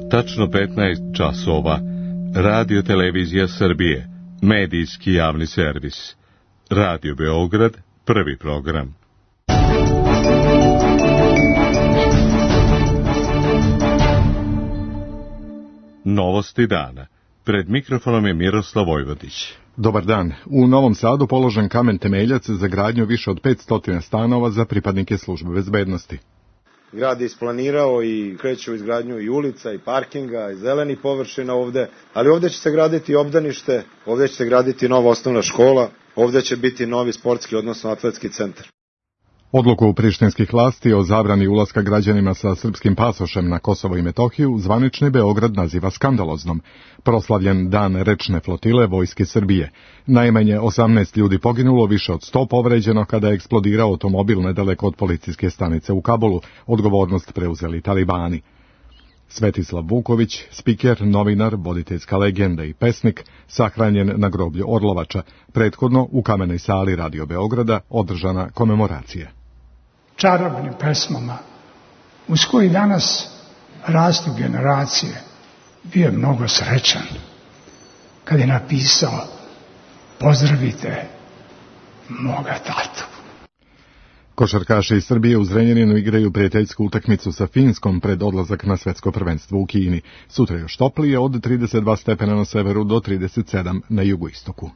Tačno 15 časova. Radio Televizija Srbije. Medijski javni servis. Radio Beograd, prvi program. Novosti dana. Pred mikrofonom je Miroslav Vojvodić. Dobar dan. U Novom Sadu položen kamen temeljac za gradnju više od 500 stanova za pripadnike službe bezbednosti. Grad je isplanirao i kreće u izgradnju i ulica, i parkinga, i zelenih površina ovde, ali ovde će se graditi obdanište, ovde će se graditi nova osnovna škola, ovde će biti novi sportski, odnosno atletski centar. Odluku prištinskih vlasti o zabrani ulaska građanima sa srpskim pasošem na Kosovo i Metohiju zvanični Beograd naziva skandaloznom. Proslavljen dan rečne flotile Vojske Srbije. Najmanje 18 ljudi poginulo, više od 100 povređeno kada je eksplodirao automobil nedaleko od policijske stanice u Kabulu. Odgovornost preuzeli talibani. Svetislav Vuković, spiker, novinar, voditeljska legenda i pesnik, sahranjen na groblju Orlovača. Prethodno u kamenoj sali Radio Beograda održana komemoracija. Čarobnim pesmama, uz koji danas rastu generacije, bio je mnogo srećan kad je napisao: pozdravite moga tatu. Košarkaši iz Srbije u Zrenjaninu igraju prijateljsku utakmicu sa Finskom pred odlazak na svetsko prvenstvo u Kini. Sutra još toplije, od 32 stepena na severu do 37 na jugoistoku.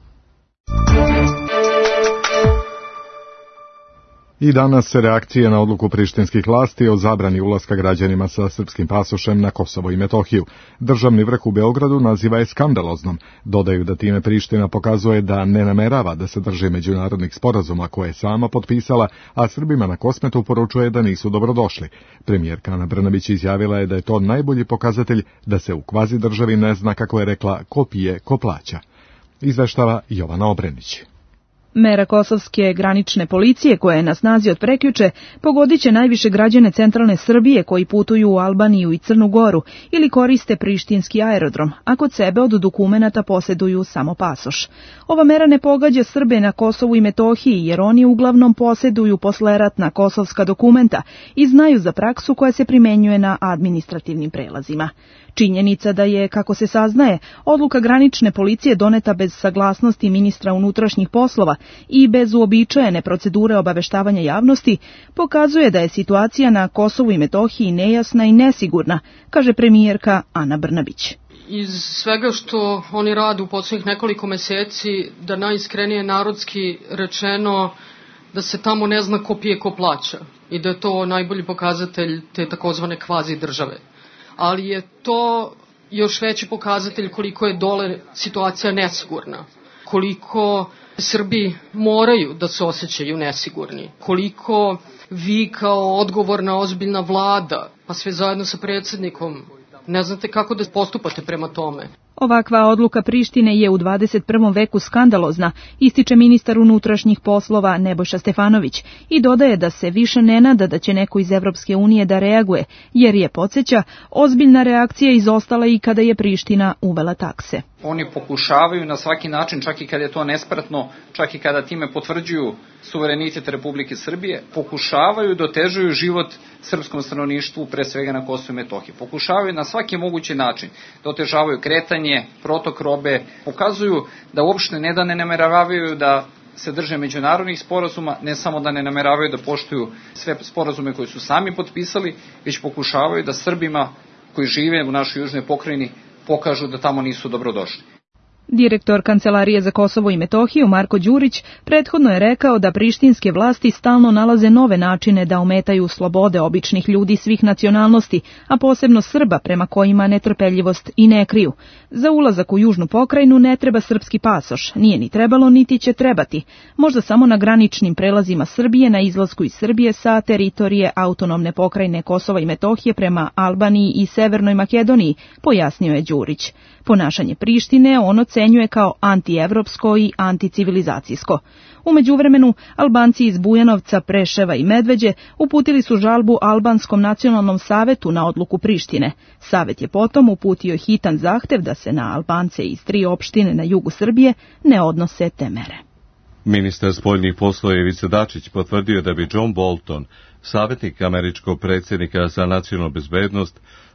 I danas se reakcije na odluku prištinskih vlasti o zabrani ulaska građanima sa srpskim pasošem na Kosovo i Metohiju. Državni vrh u Beogradu naziva je skandaloznom. Dodaju da time Priština pokazuje da ne namerava da se drži međunarodnih sporazuma koje je sama potpisala, a Srbima na Kosmetu poručuje da nisu dobrodošli. Premijerka Ana Brnabić izjavila je da je to najbolji pokazatelj da se u kvazi državi ne zna, kako je rekla, ko pije, ko plaća. Izveštava Jovana Obrenić. Mera kosovske granične policije, koja je na snazi od prekjuče, pogodit će najviše građane centralne Srbije koji putuju u Albaniju i Crnu Goru ili koriste prištinski aerodrom, a kod sebe od dokumenata posjeduju samo pasoš. Ova mera ne pogađa Srbe na Kosovu i Metohiji, jer oni uglavnom posjeduju posleratna kosovska dokumenta i znaju za praksu koja se primenjuje na administrativnim prelazima. Činjenica da je, kako se saznaje, odluka granične policije doneta bez saglasnosti ministra unutrašnjih poslova i bez uobičajene procedure obaveštavanja javnosti, pokazuje da je situacija na Kosovu i Metohiji nejasna i nesigurna, kaže premijerka Ana Brnabić. Iz svega što oni rade u poslednjih nekoliko meseci, da najiskrenije narodski rečeno, da se tamo ne zna ko pije, ko plaća i da je to najbolji pokazatelj te takozvane kvazi države. Ali je to još veći pokazatelj koliko je dole situacija nesigurna, koliko Srbi moraju da se osjećaju nesigurni, koliko vi kao odgovorna, ozbiljna vlada, pa sve zajedno sa predsjednikom, ne znate kako da postupate prema tome. Ovakva odluka Prištine je u 21. veku skandalozna, ističe ministar unutrašnjih poslova Nebojša Stefanović i dodaje da se više ne nada da će neko iz Evropske unije da reaguje, jer je, podsjeća, ozbiljna reakcija izostala i kada je Priština uvela takse. Oni pokušavaju na svaki način, čak i kada je to nespretno, čak i kada time potvrđuju suverenitet Republike Srbije, pokušavaju da otežuju život srpskom stanovništvu, pre svega na Kosovu i Metohiji. Pokušavaju na svaki mogući način da otežavaju kretanje, protok robe, pokazuju da uopšte ne da ne nameravaju da se drže međunarodnih sporazuma, ne samo da ne nameravaju da poštuju sve sporazume koje su sami potpisali, već pokušavaju da Srbima koji žive u našoj južnoj pokrajini pokažu da tamo nisu dobrodošli. Direktor Kancelarije za Kosovo i Metohiju Marko Đurić prethodno je rekao da prištinske vlasti stalno nalaze nove načine da ometaju slobode običnih ljudi svih nacionalnosti, a posebno Srba, prema kojima netrpeljivost i ne kriju. Za ulazak u južnu pokrajinu ne treba srpski pasoš, nije ni trebalo niti će trebati, možda samo na graničnim prelazima Srbije na izlasku iz Srbije sa teritorije autonomne pokrajine Kosova i Metohije prema Albaniji i Severnoj Makedoniji, pojasnio je Đurić. Ponašanje Prištine on ocenjuje kao antievropsko i anticivilizacijsko. U međuvremenu, Albanci iz Bujanovca, Preševa i Medveđe uputili su žalbu Albanskom nacionalnom savetu na odluku Prištine. Savet je potom uputio hitan zahtev da se na Albance iz 3 opštine na jugu Srbije ne odnose te mere. Ministar spoljnih poslova Ivica Dačić potvrdio da bi John Bolton, savjetnik američkog predsjednika za nacionalnu bezbednost,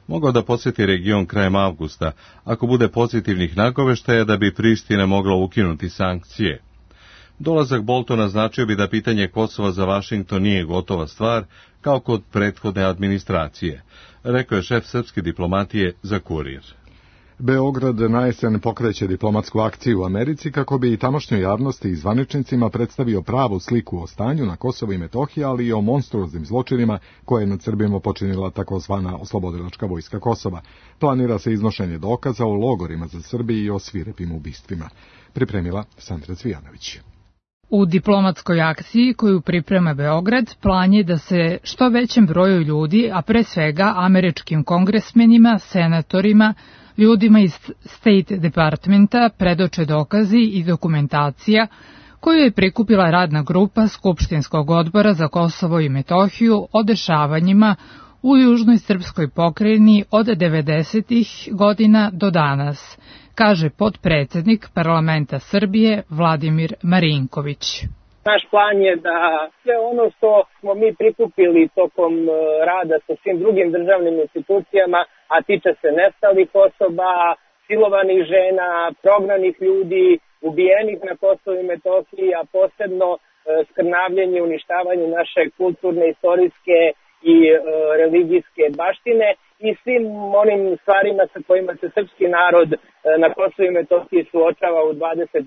mogao da posjeti region krajem avgusta, ako bude pozitivnih nagoveštaja da bi Priština mogla ukinuti sankcije. Dolazak Boltona značio bi da pitanje Kosova za Vašington nije gotova stvar, kao kod prethodne administracije, rekao je šef srpske diplomatije za Kurir. Beograd na jesen pokreće diplomatsku akciju u Americi kako bi i tamošnjoj javnosti i zvaničnicima predstavio pravu sliku o stanju na Kosovu i Metohiji, ali i o monstruoznim zločinima koje je nad Srbima počinila takozvana oslobodilačka vojska Kosova. Planira se iznošenje dokaza o logorima za Srbiju i o svirepim ubistvima. Pripremila Sandra Cvijanović. U diplomatskoj akciji koju priprema Beograd, plan je da se što većem broju ljudi, a pre svega američkim kongresmenima, senatorima, ljudima iz State Departmenta predoče dokazi i dokumentacija koju je prikupila radna grupa Skupštinskog odbora za Kosovo i Metohiju o dešavanjima u južnoj srpskoj pokrajini od 90. godina do danas, kaže potpredsednik parlamenta Srbije Vladimir Marinković. Naš plan je da sve ono što smo mi prikupili tokom rada sa svim drugim državnim institucijama, a tiče se nestalih osoba, silovanih žena, prognanih ljudi, ubijenih na Kosovu i Metohiji, a posebno skrnavljenje i uništavanje naše kulturne, istorijske i religijske baštine i svim onim stvarima sa kojima se srpski narod na Kosovu i Metohiji suočava u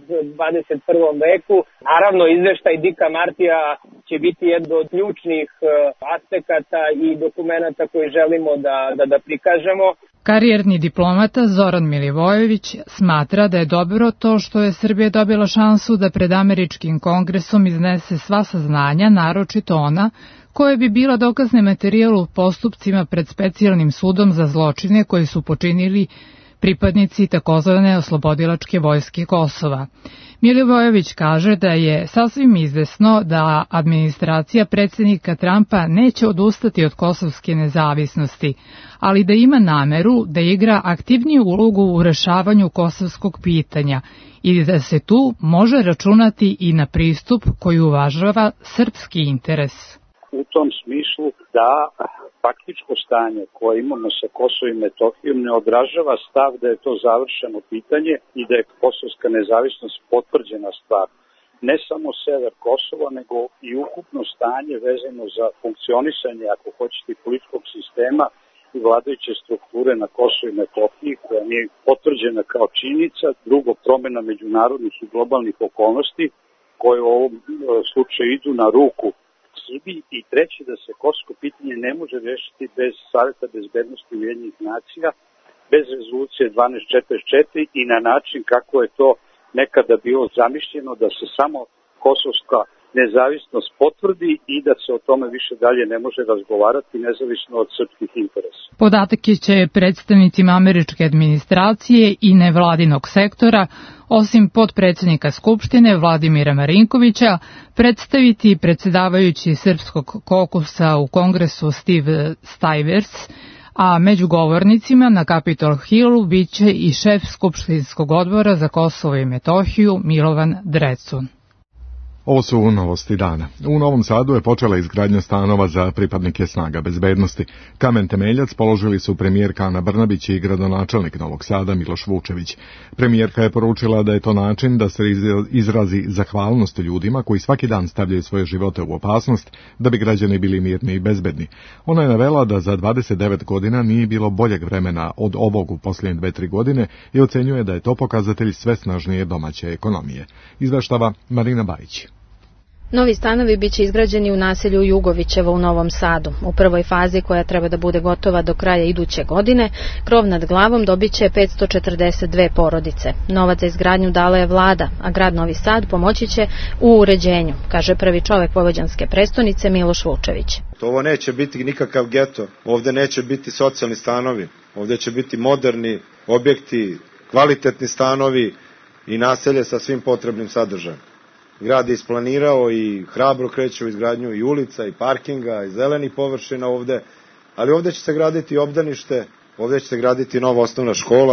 21. veku. Naravno, izveštaj Dika Martija će biti jedan od ključnih aspekata i dokumenata koji želimo da prikažemo. Karijerni diplomata Zoran Milivojević smatra da je dobro to što je Srbija dobila šansu da pred američkim kongresom iznese sva saznanja, naročito ona koje bi bila dokazni materijal u postupcima pred specijalnim sudom za zločine koje su počinili pripadnici takozvane oslobodilačke vojske Kosova. Milivojević kaže da je sasvim izvesno da administracija predsjednika Trumpa neće odustati od kosovske nezavisnosti, ali da ima nameru da igra aktivniju ulogu u rešavanju kosovskog pitanja i da se tu može računati i na pristup koji uvažava srpski interes. U tom smislu da faktičko stanje koje imamo sa Kosovom i Metohijom ne odražava stav da je to završeno pitanje i da je kosovska nezavisnost potvrđena stvar. Ne samo sever Kosova, nego i ukupno stanje vezano za funkcionisanje, ako hoćete, političkog sistema i vladajuće strukture na Kosovu i Metohiji, koja nije potvrđena kao činjenica. Drugo, promjena međunarodnih i globalnih okolnosti koje u ovom slučaju idu na ruku Srbiji, i treće, da se kosovsko pitanje ne može rešiti bez Saveta bezbednosti Ujedinjenih nacija, bez rezolucije 1244 i na način kako je to nekada bilo zamišljeno, da se samo kosovska nezavisnost potvrdi i da se o tome više dalje ne može razgovarati nezavisno od srpskih interesa. Podatke će predstavnicima američke administracije i nevladinog sektora, osim potpredsjednika Skupštine Vladimira Marinkovića, predstaviti predsjedavajući srpskog kokusa u Kongresu Steve Stivers, a među govornicima na Capitol Hillu biće i šef Skupštinskog odbora za Kosovo i Metohiju Milovan Drecun. Ovo su novosti dana. U Novom Sadu je počela izgradnja stanova za pripadnike snaga bezbednosti. Kamen temeljac položili su premijerka Ana Brnabić i gradonačelnik Novog Sada Miloš Vučević. Premijerka je poručila da je to način da se izrazi zahvalnost ljudima koji svaki dan stavljaju svoje živote u opasnost da bi građani bili mirni i bezbedni. Ona je navela da za 29 godina nije bilo boljeg vremena od ovog u posljednje 2-3 godine i ocenjuje da je to pokazatelj sve snažnije domaće ekonomije. Izveštava Marina Bajić. Novi stanovi biće izgrađeni u naselju Jugovićevo u Novom Sadu. U prvoj fazi, koja treba da bude gotova do kraja iduće godine, krov nad glavom dobiće 542 porodice. Novac za izgradnju dala je vlada, a grad Novi Sad pomoći će u uređenju, kaže prvi čovek vojvođanske prestonice Miloš Vučević. Ovo neće biti nikakav geto, ovde neće biti socijalni stanovi, ovde će biti moderni objekti, kvalitetni stanovi i naselje sa svim potrebnim sadržajem. Grad je isplanirao i hrabro kreće u izgradnju i ulica, i parkinga, i zelenih površina ovde, ali ovde će se graditi obdanište, ovde će se graditi nova osnovna škola,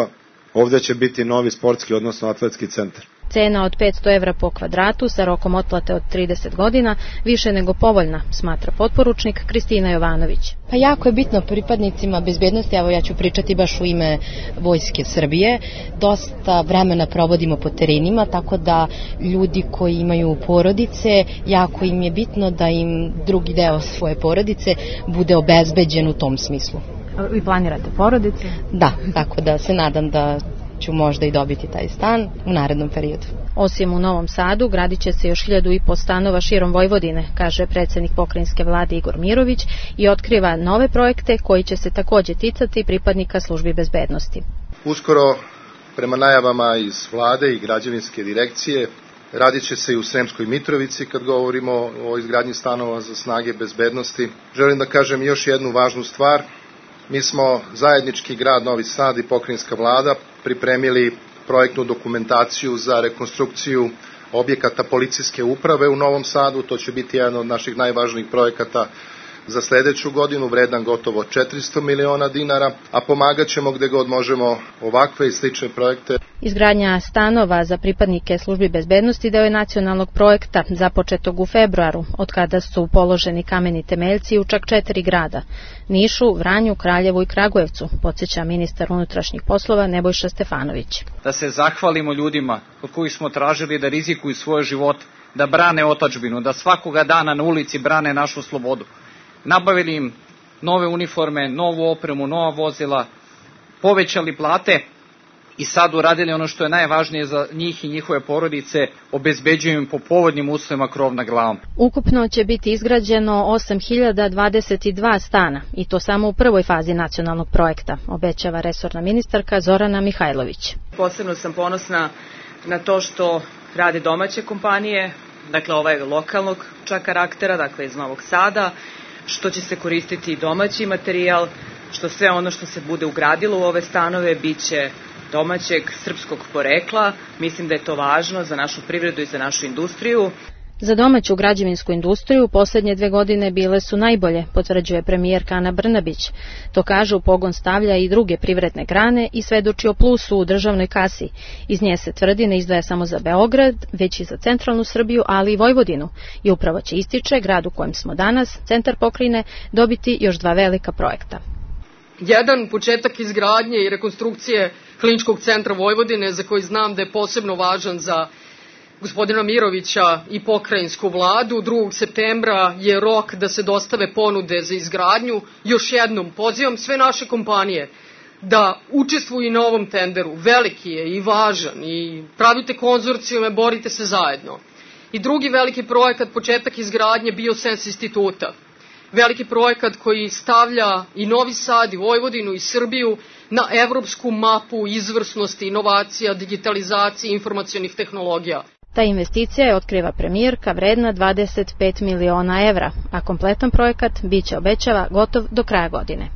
ovde će biti novi sportski, odnosno atletski centar. Cena od 500 evra po kvadratu sa rokom otplate od 30 godina više nego povoljna, smatra potporučnik Kristina Jovanović. Pa jako je bitno pripadnicima bezbednosti, evo ja ću pričati baš u ime Vojske Srbije, dosta vremena provodimo po terenima, tako da ljudi koji imaju porodice, jako im je bitno da im drugi deo svoje porodice bude obezbeđen u tom smislu. Vi planirate porodice? Da, tako da se nadam da ću možda i dobiti taj stan u narednom periodu. Osim u Novom Sadu, gradit će se još 1500 stanova širom Vojvodine, kaže predsjednik pokrajinske vlade Igor Mirović i otkriva nove projekte koji će se takođe ticati pripadnika službi bezbednosti. Uskoro, prema najavama iz vlade i građevinske direkcije, radit će se i u Sremskoj Mitrovici kad govorimo o izgradnji stanova za snage bezbednosti. Želim da kažem još jednu važnu stvar. Mi smo zajednički grad Novi Sad i pokrajinska vlada pripremili projektnu dokumentaciju za rekonstrukciju objekata policijske uprave u Novom Sadu. To će biti jedan od naših najvažnijih projekata za sledeću godinu, vredan gotovo 400 miliona dinara, a pomagat ćemo gde god možemo ovakve i slične projekte. Izgradnja stanova za pripadnike službi bezbednosti deo je nacionalnog projekta započetog u februaru, od kada su položeni kameni temeljci u čak 4 grada: Nišu, Vranju, Kraljevu i Kragujevcu, podsjeća ministar unutrašnjih poslova Nebojša Stefanović. Da se zahvalimo ljudima od kojih smo tražili da rizikuju svoje živote, da brane otadžbinu, da svakoga dana na ulici brane našu slobodu. Nabavili im nove uniforme, novu opremu, nova vozila, povećali plate i sad uradili ono što je najvažnije za njih i njihove porodice, obezbeđuju im po povoljnim uslovima krov nad glavom. Ukupno će biti izgrađeno 8022 stana i to samo u prvoj fazi nacionalnog projekta, obećava resorna ministarka Zorana Mihajlović. Posebno sam ponosna na to što rade domaće kompanije, dakle ovaj lokalnog čak karaktera, dakle iz Novog Sada, što će se koristiti domaći materijal, što sve ono što se bude ugradilo u ove stanove biće domaćeg srpskog porekla. Mislim da je to važno za našu privredu i za našu industriju. Za domaću građevinsku industriju posljednje 2 godine bile su najbolje, potvrđuje premijerka Ana Brnabić. To kaže, u pogon stavlja i druge privredne grane i svedoči o plusu u državnoj kasi. Iz nje se tvrdi ne izdvaja samo za Beograd, već i za centralnu Srbiju, ali i Vojvodinu. I upravo će, ističe, grad u kojem smo danas, centar pokrajine, dobiti još 2 velika projekta. Jedan, početak izgradnje i rekonstrukcije Kliničkog centra Vojvodine, za koji znam da je posebno važan za gospodina Mirovića i pokrajinsku vladu. 2. septembra je rok da se dostave ponude za izgradnju. Još jednom pozivam sve naše kompanije da učestvuju na ovom tenderu. Veliki je i važan i pravite konzorcijume, borite se zajedno. I drugi veliki projekat, početak izgradnje Biosens instituta. Veliki projekat koji stavlja i Novi Sad, i Vojvodinu, i Srbiju na evropsku mapu izvrsnosti, inovacija, digitalizacije, informacionih tehnologija. Ta investicija je, otkriva premijerka, vredna 25 miliona evra, a kompletan projekat biće, obećava, gotov do kraja godine.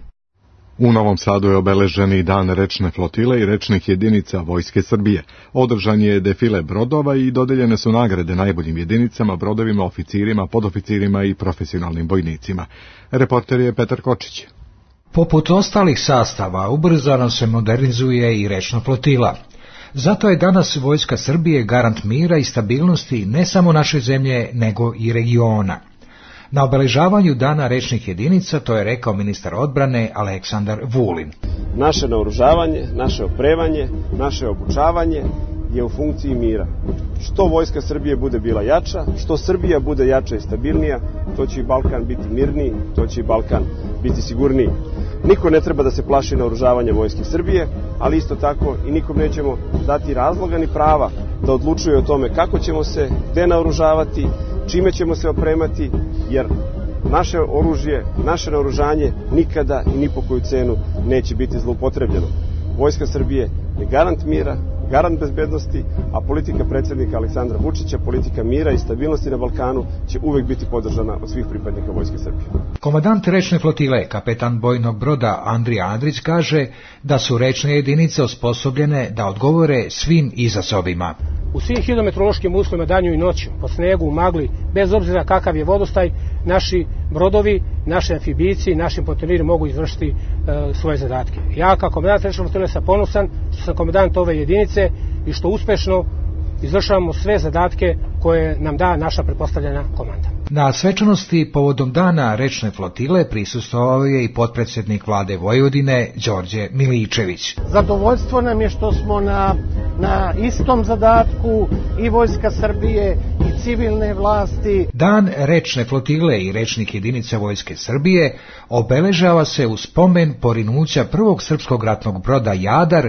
U Novom Sadu je obeležen i dan rečne flotile i rečnih jedinica Vojske Srbije. Održan je defile brodova i dodeljene su nagrade najboljim jedinicama, brodovima, oficirima, podoficirima i profesionalnim vojnicima. Reporter je Petar Kočić. Poput ostalih sastava, ubrzano se modernizuje i rečna flotila. Zato je danas Vojska Srbije garant mira i stabilnosti ne samo naše zemlje, nego i regiona. Na obeležavanju dana rečnih jedinica to je rekao ministar odbrane Aleksandar Vulin. Naše naoružavanje, naše opremanje, naše obučavanje je u funkciji mira. Što Vojska Srbije bude bila jača, što Srbija bude jača i stabilnija, to će i Balkan biti mirniji, to će i Balkan biti sigurniji. Niko ne treba da se plaši naoružavanja Vojske Srbije, ali isto tako i nikom nećemo dati razloga ni prava da odlučuje o tome kako ćemo se, gde naoružavati, čime ćemo se opremati, jer naše oružje, naše naoružanje nikada i ni po koju cenu neće biti zloupotrebljeno. Vojska Srbije je garant mira, garant bezbednosti, a politika predsjednika Aleksandra Vučića, politika mira i stabilnosti na Balkanu će uvek biti podržana od svih pripadnika Vojske Srbije. Komandant rečne flotile, kapetan bojnog broda Andrija Andrić, kaže da su rečne jedinice osposobljene da odgovore svim izazovima. u svim hidrometeorološkim uslovima danju i noću, po snegu, u magli, bez obzira kakav je vodostaj, naši brodovi, naše amfibijci i naši pontoniri mogu izvršiti svoje zadatke. Ja kao komandant rečne flotile sam ponosan što sam komandant ove jedinice i što uspešno izvršavamo sve zadatke koje nam da naša pretpostavljena komanda. Na svečanosti povodom dana rečne flotile prisustvovao je i potpredsjednik vlade Vojvodine Đorđe Miličević. Zadovoljstvo nam je što smo na istom zadatku i Vojska Srbije i civilne vlasti. Dan rečne flotile i rečnih jedinica Vojske Srbije obeležava se u spomen porinuća prvog srpskog ratnog broda Jadar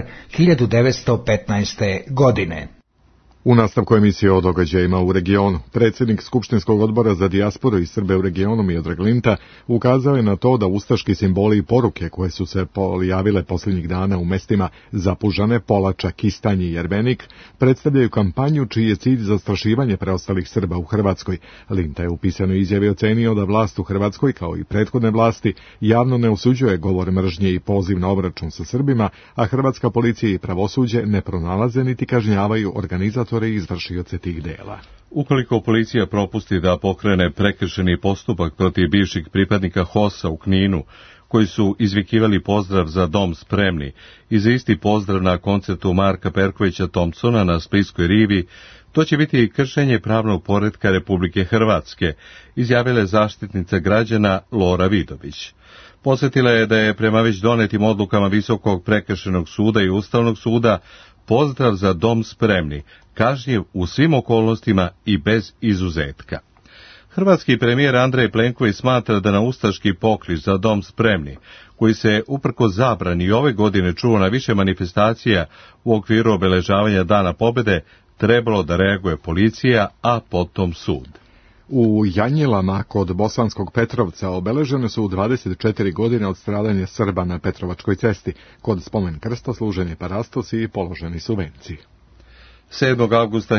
1915. godine. U nastavku emisije o događajima u regionu, predsjednik Skupštinskog odbora za dijasporu i Srbe u regionu Miodrag Linta ukazao je na to da ustaški simboli i poruke koje su se pojavile posljednjih dana u mestima Zapužane, Polača, Kistanj i Jermenik predstavljaju kampanju čiji je cilj zastrašivanje preostalih Srba u Hrvatskoj. Linta je u pisanoj izjavi ocenio da vlast u Hrvatskoj, kao i prethodne vlasti, javno ne osuđuje govor mržnje i poziv na obračun sa Srbima, a hrvatska policija i pravosuđe ne pronalaze niti kažnjavaju organizatora i izvršioce tih dela. Ukoliko policija propusti da pokrene prekršeni postupak protiv bivših pripadnika HOS-a u Kninu, koji su izvikivali pozdrav za dom spremni i za isti pozdrav na koncertu Marka Perkovića Thompsona na Splitskoj rivi, to će biti i kršenje pravnog poretka Republike Hrvatske, izjavila je zaštitnica građana Lora Vidović. Podsjetila je da je prema već donetim odlukama Visokog prekršajnog suda i Ustavnog suda pozdrav za dom spremni kažnjiv u svim okolnostima i bez izuzetka. Hrvatski premijer Andrej Plenković smatra da na ustaški poklič za dom spremni, koji se uprkos zabrani ove godine čuo na više manifestacija u okviru obeležavanja Dana pobjede, trebalo da reaguje policija, a potom sud. U Janjilama kod Bosanskog Petrovca obeležene su 24 godine od stradanja Srba na Petrovačkoj cesti. Kod spomen krsta služen je parastos i položeni su venci. 7. avgusta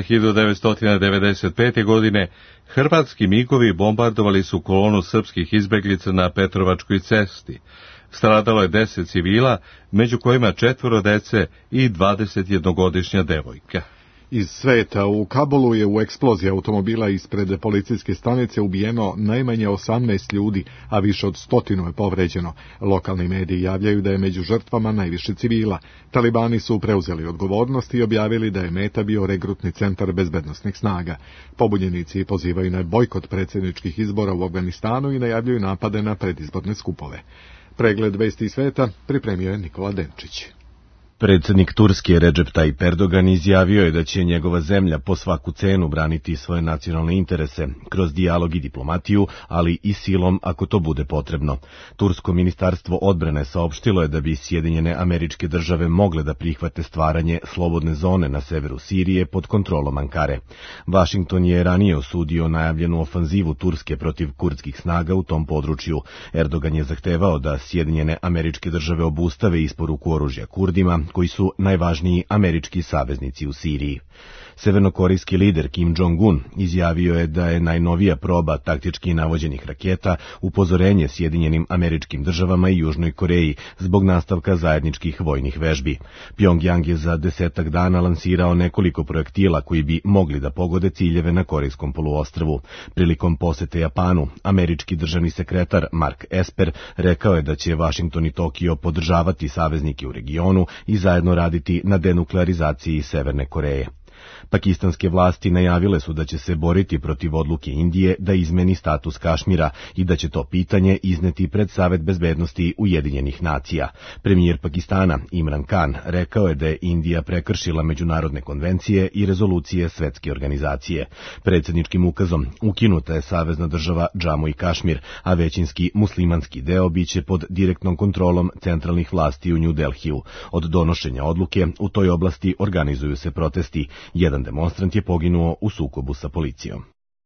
1995. godine hrvatski migovi bombardovali su kolonu srpskih izbeglica na Petrovačkoj cesti. Stradalo je 10 civila, među kojima 4 dece i 21-godišnja devojka. Iz sveta u Kabulu je u eksploziji automobila ispred policijske stanice ubijeno najmanje 18 ljudi, a više od 100 je povređeno. Lokalni mediji javljaju da je među žrtvama najviše civila. Talibani su preuzeli odgovornost i objavili da je meta bio regrutni centar bezbednosnih snaga. Pobunjenici pozivaju na bojkot predsjedničkih izbora u Afganistanu i najavljuju napade na predizborne skupove. Pregled vesti sveta pripremio je Nikola Denčić. Predsjednik Turske Recep Tayyip Erdogan izjavio je da će njegova zemlja po svaku cenu braniti svoje nacionalne interese kroz dijalog i diplomatiju, ali i silom ako to bude potrebno. Tursko ministarstvo odbrane saopštilo je da bi Sjedinjene Američke Države mogle da prihvate stvaranje slobodne zone na severu Sirije pod kontrolom Ankare. Vašington je ranije osudio najavljenu ofanzivu Turske protiv kurdskih snaga u tom području. Erdogan je zahtevao da Sjedinjene Američke Države obustave isporuku oružja Kurdima, koji su najvažniji američki saveznici u Siriji. Severnokorejski lider Kim Jong-un izjavio je da je najnovija proba taktički navođenih raketa upozorenje Sjedinjenim Američkim Državama i Južnoj Koreji zbog nastavka zajedničkih vojnih vežbi. Pjongjang je za 10 dana lansirao nekoliko projektila koji bi mogli da pogode ciljeve na Korejskom poluostrvu. Prilikom posete Japanu, američki državni sekretar Mark Esper rekao je da će Vašington i Tokio podržavati saveznike u regionu i zajedno raditi na denuklearizaciji Severne Koreje. Pakistanske vlasti najavile su da će se boriti protiv odluke Indije da izmeni status Kašmira i da će to pitanje izneti pred Savet bezbednosti Ujedinjenih nacija. Premijer Pakistana Imran Khan rekao je da je Indija prekršila međunarodne konvencije i rezolucije Svetske organizacije. Predsjedničkim ukazom ukinuta je savezna država Džamu i Kašmir, a većinski muslimanski deo biće pod direktnom kontrolom centralnih vlasti u New Delhiju. Od donošenja odluke u toj oblasti organizuju se protesti. Jedan demonstrant je poginuo u sukobu sa policijom.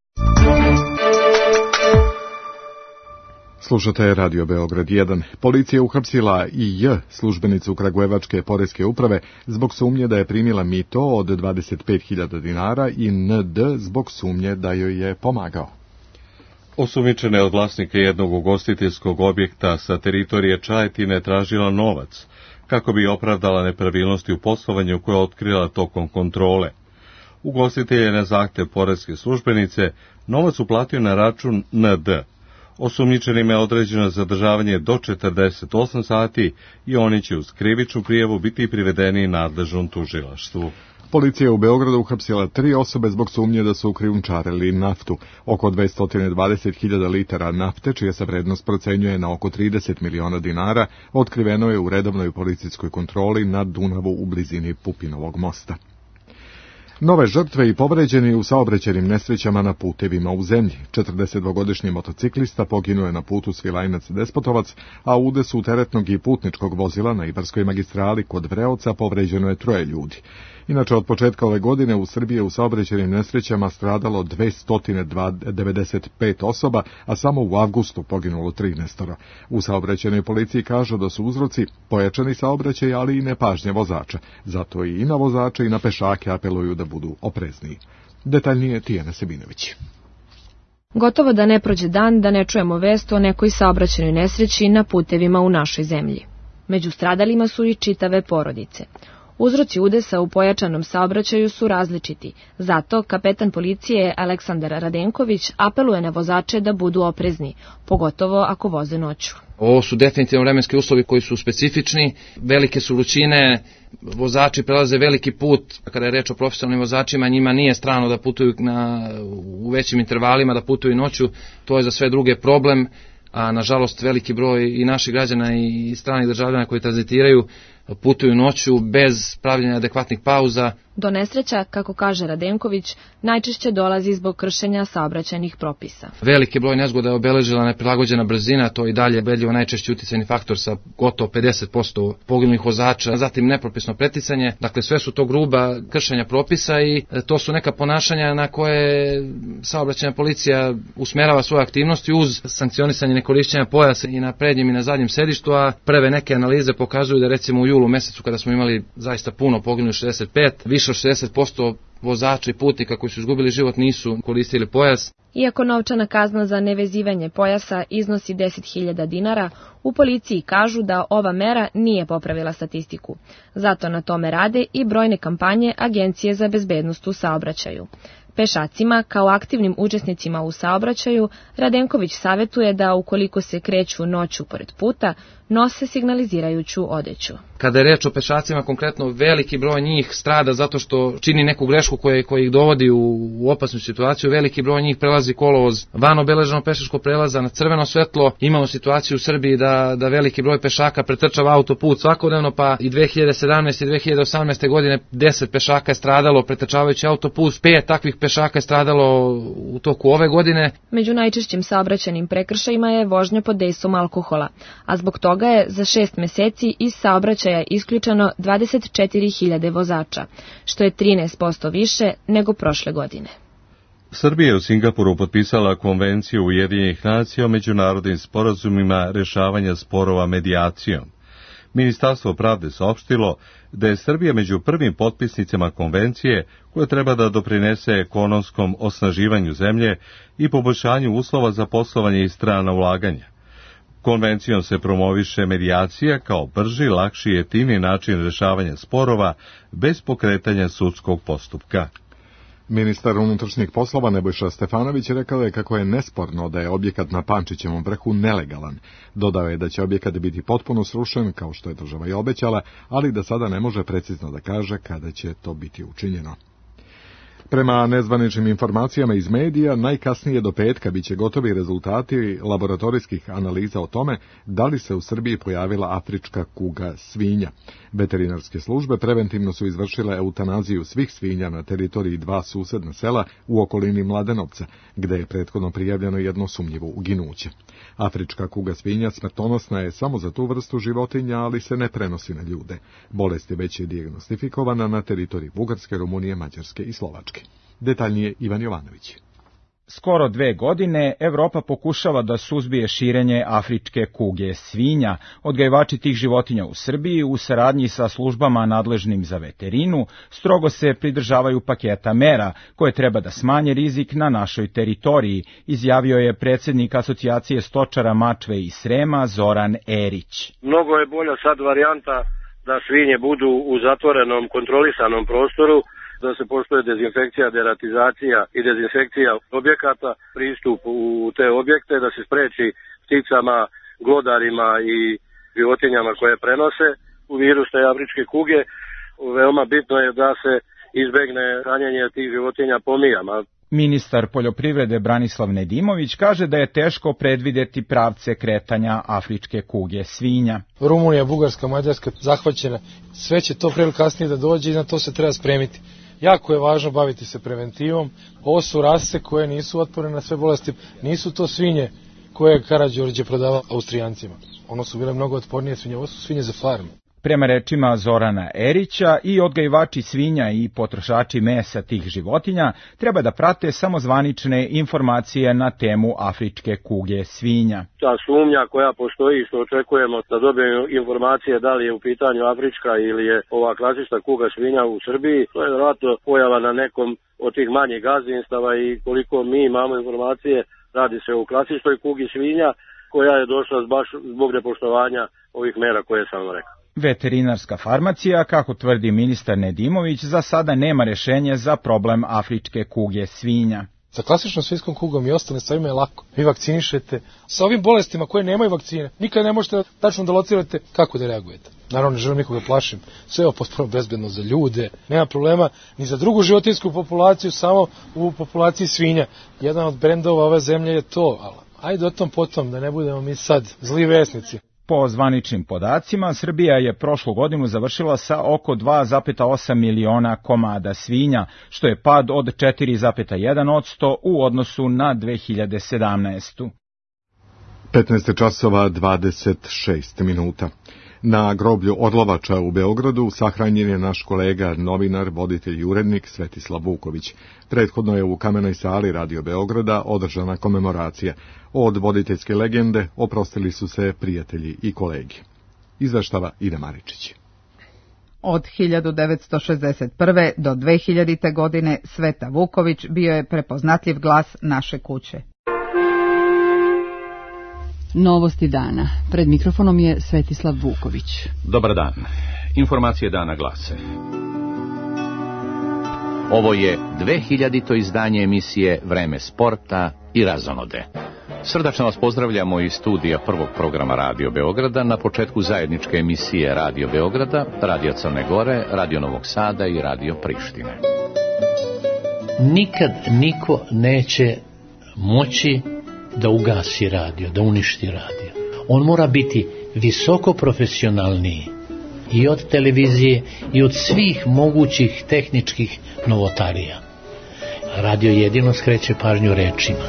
Slušate Radio Beograd 1. Policija uhapsila I.J., službenicu Kragujevačke poreske uprave, zbog sumnje da je primila mito od 25.000 dinara i N.D. zbog sumnje da joj je pomagao. Osumnjičena je od vlasnika jednog ugostiteljskog objekta sa teritorije Čajetine tražila novac, kako bi opravdala nepravilnosti u poslovanju koje je otkrila tokom kontrole. Ugostitelj je na zahtev poreske službenice novac uplatio na račun ND. Osumnjičenima je određeno zadržavanje do 48 sati i oni će uz krivičnu prijavu biti privedeni nadležnom tužilaštvu. Policija u Beogradu uhapsila 3 osobe zbog sumnje da su krijumčarili naftu. Oko 220.000 litara nafte, čija se vrednost procenjuje na oko 30 miliona dinara, otkriveno je u redovnoj policijskoj kontroli na Dunavu u blizini Pupinovog mosta. Nove žrtve i povređeni u saobraćajnim nesrećama na putevima u zemlji. 42-godišnji motociklista poginuo je na putu Svilajnac-Despotovac, a u udesu teretnog i putničkog vozila na Ibarskoj magistrali kod Vreoca povređeno je 3 ljudi. Inače, od početka ove godine u Srbiji u saobraćajnim nesrećama stradalo 295 osoba, a samo u avgustu poginulo 13. U saobraćajnoj policiji kažu da su uzroci pojačani saobraćaj, ali i nepažnja vozača. Zato i na vozače i na pešake apeluju da budu oprezniji. Detaljnije Tijana Sebinović. Gotovo da ne prođe dan da ne čujemo vest o nekoj saobraćajnoj nesreći na putevima u našoj zemlji. Među stradalima su i čitave porodice. Uzroci udesa u pojačanom saobraćaju su različiti, zato kapetan policije Aleksandar Radenković apeluje na vozače da budu oprezni, pogotovo ako voze noću. Ovo su definitivno vremenski uslovi koji su specifični, velike su vrućine, vozači prelaze veliki put, kada je reč o profesionalnim vozačima, njima nije strano da putuju u većim intervalima, da putuju noću, to je za sve druge problem, a nažalost veliki broj i naših građana i stranih državljana koji tranzitiraju putuju noću bez pravljenja adekvatnih pauza. Do nesreća, kako kaže Radenković, najčešće dolazi zbog kršenja saobraćajnih propisa. Veliki broj nezgoda je obeležila neprilagođena brzina, to i dalje ubedljivo najčešći uticajni faktor sa gotovo 50% poginulih vozača, zatim nepropisno preticanje, dakle sve su to gruba kršenja propisa i to su neka ponašanja na koje saobraćajna policija usmerava svoje aktivnosti uz sankcionisanje nekorišćenja pojasa i na prednjem i na zadnjem sedištu, a prve neke analize pokazuju da recimo u julu mesecu kada smo imali zaista puno poginulih 65, više od 60% vozača i putnika koji su izgubili život nisu koristili pojas. Iako novčana kazna za nevezivanje pojasa iznosi 10.000 dinara, u policiji kažu da ova mera nije popravila statistiku. Zato na tome rade i brojne kampanje Agencije za bezbednost u saobraćaju. Pešacima, kao aktivnim učesnicima u saobraćaju, Radenković savjetuje da ukoliko se kreću noću pored puta, nose signalizirajuću odeću. Kada je reč o pešacima, konkretno veliki broj njih strada zato što čini neku grešku koja ih dovodi u opasnu situaciju. Veliki broj njih prelazi kolovoz van obeleženog pešačkog prelaza na crveno svetlo. Imamo situaciju u Srbiji da veliki broj pešaka pretrčava autoput svakodnevno, pa i 2017. i 2018. godine 10 pešaka je stradalo pretrčavajući autoput, 5 takvih pešaka je stradalo u toku ove godine. Među najčešćim saobraćajnim prekršajima je vožnja pod dejstvom alkohola, a zbog toga je za 6 meseci iz saobraćaja isključeno 24.000 vozača, što je 13% više nego prošle godine. Srbija je u Singapuru potpisala konvenciju Ujedinjenih nacija o međunarodnim sporazumima rešavanja sporova medijacijom. Ministarstvo pravde saopštilo da je Srbija među prvim potpisnicama konvencije koja treba da doprinese ekonomskom osnaživanju zemlje i poboljšanju uslova za poslovanje i strana ulaganja. Konvencijom se promoviše medijacija kao brži, lakši i jeftiniji način rešavanja sporova bez pokretanja sudskog postupka. Ministar unutrašnjih poslova Nebojša Stefanović rekao je kako je nesporno da je objekat na Pančićevom vrhu nelegalan. Dodao je da će objekat biti potpuno srušen, kao što je država i obećala, ali da sada ne može precizno da kaže kada će to biti učinjeno. Prema nezvaničnim informacijama iz medija, najkasnije do petka biće gotovi rezultati laboratorijskih analiza o tome da li se u Srbiji pojavila afrička kuga svinja. Veterinarske službe preventivno su izvršile eutanaziju svih svinja na teritoriji 2 susedna sela u okolini Mladenovca, gde je prethodno prijavljeno jedno sumnjivo uginuće. Afrička kuga svinja smrtonosna je samo za tu vrstu životinja, ali se ne prenosi na ljude. Bolest je već dijagnostifikovana na teritoriji Bugarske, Rumunije, Mađarske i Slovačke. Detaljnije Ivan Jovanović. Skoro 2 godine Evropa pokušava da suzbije širenje afričke kuge svinja. Odgajivači tih životinja u Srbiji u saradnji sa službama nadležnim za veterinu strogo se pridržavaju paketa mera koje treba da smanje rizik na našoj teritoriji, izjavio je predsjednik Asocijacije stočara Mačve i Srema Zoran Erić. Mnogo je bolja sad varijanta da svinje budu u zatvorenom kontrolisanom prostoru da se poštuje dezinfekcija, deratizacija i dezinfekcija objekata, pristup u te objekte, da se spreči pticama, glodarima i životinjama koje prenose u virus te afričke kuge. Veoma bitno je da se izbegne hranjenje tih životinja pomijama. Ministar poljoprivrede Branislav Nedimović kaže da je teško predvideti pravce kretanja afričke kuge svinja. Rumunija, Bugarska, Mađarska zahvaćena, sve će to pre ili kasnije da dođe i na to se treba spremiti. Jako je važno baviti se preventivom. Ovo su rase koje nisu otporne na sve bolesti, nisu to svinje koje je Karađorđe prodavao Austrijancima. Ono su bile mnogo otpornije svinje, ovo su svinje za farmu. Prema rečima Zorana Erića, i odgajivači svinja i potrošači mesa tih životinja treba da prate samo zvanične informacije na temu afričke kuge svinja. Ta sumnja koja postoji, što očekujemo da dobijemo informacije da li je u pitanju afrička ili je ova klasična kuga svinja u Srbiji, to je vjerojatno pojava na nekom od tih manjih gazdinstava i koliko mi imamo informacije, radi se o klasičnoj kugi svinja koja je došla baš zbog nepoštovanja ovih mera koje sam rekao. Veterinarska farmacija, kako tvrdi ministar Nedimović, za sada nema rešenje za problem afričke kuge svinja. Sa klasičnom svinjskom kugom i ostalim stvarima je lako. Vi vakcinišete. Sa ovim bolestima koje nemaju vakcine, nikad ne možete tačno da locirate kako da reagujete. Naravno, ne želim nikoga plašim. Sve je potpuno bezbedno za ljude. Nema problema ni za drugu životinjsku populaciju, samo u populaciji svinja. Jedan od brendova ove zemlje je to. Ali ajde o tom potom, da ne budemo mi sad zli vesnici. Po zvaničnim podacima, Srbija je prošlu godinu završila sa oko 2,8 miliona komada svinja, što je pad od 4,1% u odnosu na 2017. 15 časova 26 minuta. Na groblju Orlovača u Beogradu sahranjen je naš kolega, novinar, voditelj i urednik Svetislav Vuković. Prethodno je u kamenoj sali Radio Beograda održana komemoracija. Od voditeljske legende oprostili su se prijatelji i kolegi. Izveštava Ida Maričić. Od 1961. do 2000. godine Sveta Vuković bio je prepoznatljiv glas naše kuće. Novosti dana. Pred mikrofonom je Svetislav Vuković. Dobar dan. Informacije dana glase. Ovo je 2000. izdanje emisije Vreme sporta i razonode. Srdačno vas pozdravljamo iz studija prvog programa Radio Beograda na početku zajedničke emisije Radio Beograda, Radio Crne Gore, Radio Novog Sada i Radio Prištine. Nikad niko neće moći da ugasi radio, da uništi radio. On mora biti visoko profesionalniji i od televizije i od svih mogućih tehničkih novotarija. Radio jedino skreće pažnju rečima.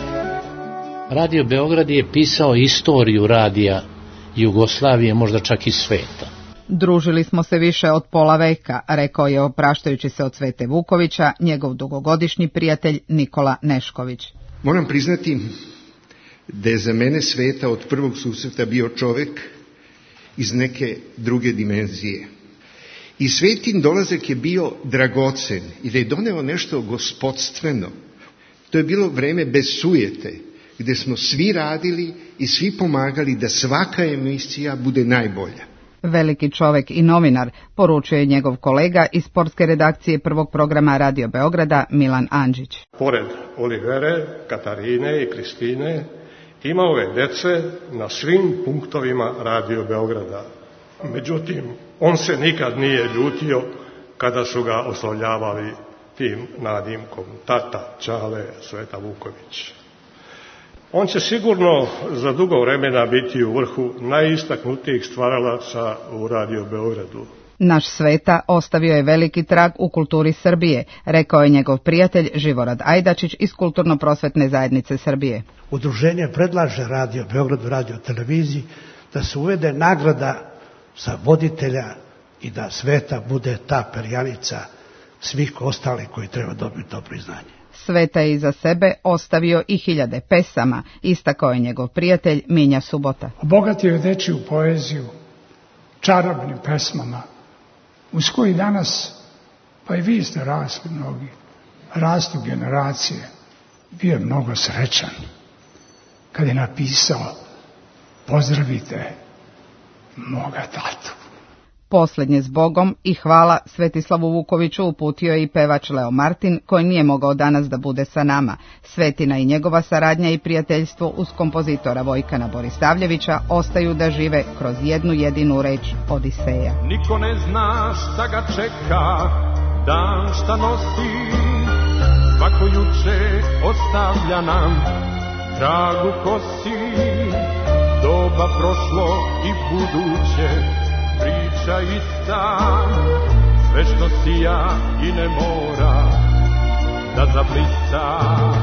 Radio Beograd je pisao istoriju radija Jugoslavije, možda čak i sveta. Družili smo se više od pola veka, rekao je opraštajući se od Svete Vukovića njegov dugogodišnji prijatelj Nikola Nešković. Moram priznati da je za mene Sveta od prvog susreta bio čovek iz neke druge dimenzije. I Svetin dolazak je bio dragocen i da je doneo nešto gospodstveno. To je bilo vreme bez sujete, gde smo svi radili i svi pomagali da svaka emisija bude najbolja. Veliki čovek i novinar, poručuje njegov kolega iz sportske redakcije prvog programa Radio Beograda Milan Andžić. Pored Olivere, Katarine i Kristine, imao je dece na svim punktovima Radio Beograda. Međutim, on se nikad nije ljutio kada su ga oslovljavali tim nadimkom Tata, Čale, Sveta Vuković. On će sigurno za dugo vremena biti u vrhu najistaknutijih stvaralaca u Radio Beogradu. Naš Sveta ostavio je veliki trag u kulturi Srbije, rekao je njegov prijatelj Živorad Ajdačić iz Kulturno-prosvetne zajednice Srbije. Udruženje predlaže Radio Beogradu, Radio televiziji, da se uvede nagrada za voditelja i da Sveta bude ta perjanica svih ostalih koji treba dobiti to priznanje. Sveta je iza sebe ostavio i 1000 pesama, istakao je njegov prijatelj Minja Subota. Obogatio je dečiju poeziju čarobnim pesmama, uz koji danas, pa i vi ste rasli mnogi, rastu generacije. Bio je mnogo srećan kad je napisao: pozdravite moga tatu. Posljednje zbogom i hvala Svetislavu Vukoviću uputio je i pevač Leo Martin, koji nije mogao danas da bude sa nama. Svetina i njegova saradnja i prijateljstvo uz kompozitora Vojkana Borisavljevića ostaju da žive kroz jednu jedinu reč Odiseja. Niko ne zna šta ga čeka, dan šta nosi, svako juče ostavlja nam trag u kosi, doba prošlo i buduće, priča ista, sve što sija i ne mora da zablista.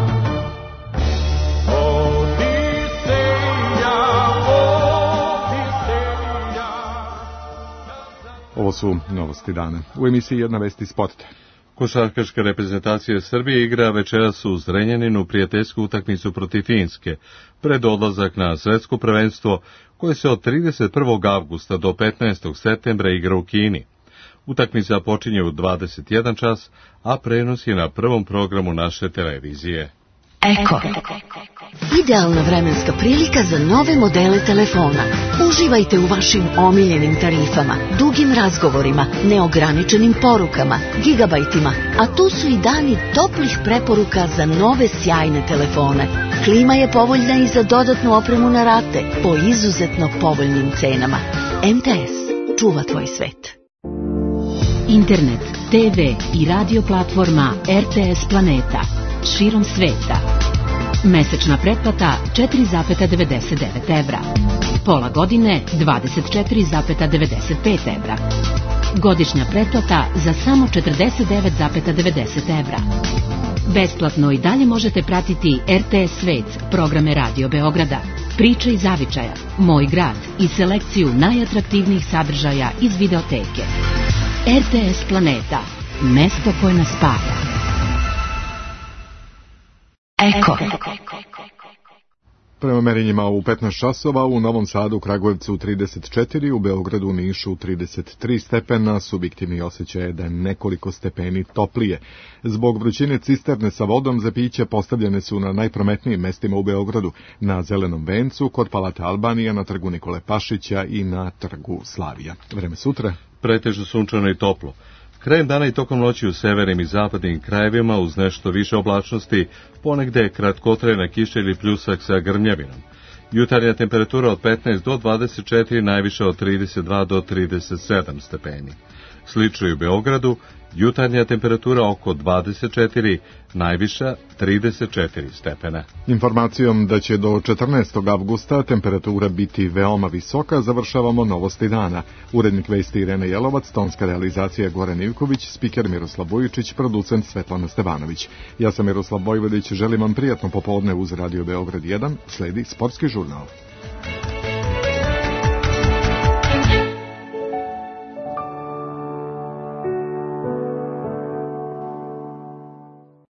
Ovo su novosti dana. U emisiji Jedna vest iz sporta. Košarkaška reprezentacija Srbije igra večeras u Zrenjaninu prijateljsku utakmicu protiv Finske, pred odlazak na svetsko prvenstvo koje se od 31. avgusta do 15. septembra igra u Kini. Utakmica počinje u 21 čas, a prenos je na prvom programu naše televizije. Eko. Idealna vremenska prilika za nove modele telefona. Uživajte u vašim omiljenim tarifama, dugim razgovorima, neograničenim porukama, gigabajtima, a tu su i dani toplih preporuka za nove sjajne telefone. Klima je povoljna i za dodatnu opremu na rate po izuzetno povoljnim cenama. MTS čuva tvoj svet. Internet, TV i radio platforma RTS Planeta širom sveta. Mesečna pretplata 4,99 evra. Pola godine 24,95 evra. Godišnja pretplata za samo 49,90 evra. Besplatno i dalje možete pratiti RTS Svet, programe Radio Beograda, Priče iz zavičaja, Moj grad i selekciju najatraktivnijih sadržaja iz videoteke. RTS Planeta, mesto koje nas spaja. Eko. Prema merenjima u 15 časova u Novom Sadu, Kragujevcu 34, u Beogradu, Nišu 33 stepena, subjektivni osjećaj je da je nekoliko stepeni toplije. Zbog vrućine cisterne sa vodom za piće postavljene su na najprometnijim mestima u Beogradu, na Zelenom vencu, kod Palate Albanija, na trgu Nikole Pašića i na trgu Slavija. Vreme sutra? Pretežno sunčano i toplo. Krajem dana i tokom noći u severnim i zapadnim krajevima uz nešto više oblačnosti, ponegde kratkotrajna kiša ili pljusak sa grmljavinom. Jutarnja temperatura od 15 do 24, najviša od 32 do 37 stepeni. Slično i u Beogradu, jutarnja temperatura oko 24, najviša 34 stepena. Informacijom da će do 14. avgusta temperatura biti veoma visoka, završavamo novosti dana. Urednik vesti Irena Jelovac, tonska realizacija Goran Ivković, spiker Miroslav Bojičić, producent Svetlana Stevanović. Ja sam Miroslav Bojvodić, želim vam prijatno popodne uz Radio Beograd 1, sledi sportski žurnal.